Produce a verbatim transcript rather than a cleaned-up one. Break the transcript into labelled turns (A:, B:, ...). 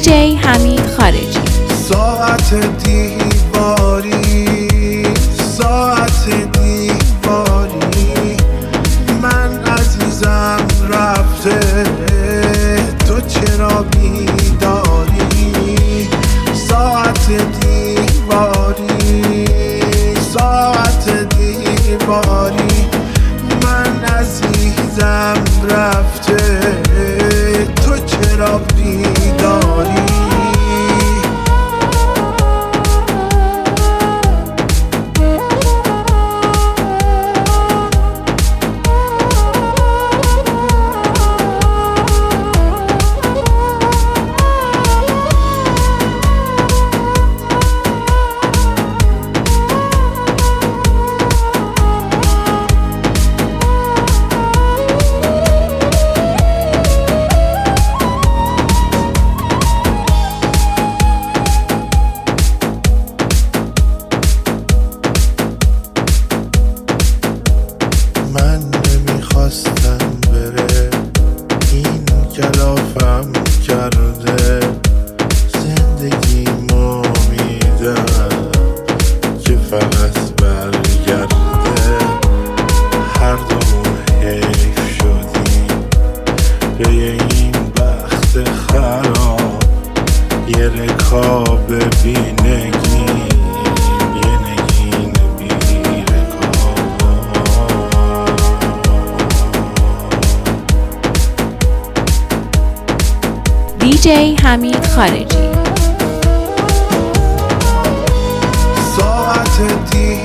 A: دیجی حمید خارجی.
B: ساعت دیواری، ساعت دیواری، من عزیزم رفته، تو چرا بیداری؟ ساعت دیواری، ساعت دیواری، من عزیزم رفته، تو چرا بیداری؟ من نمیخواستم بره، این کلافم کرده، زندگیمو میدم که فقط برگرده. هر دومون حیف شدیم به این بخت خراب، یه رکاب بینگیم، یه نگین
A: دیجی حمید خارجی.
B: ساعت دی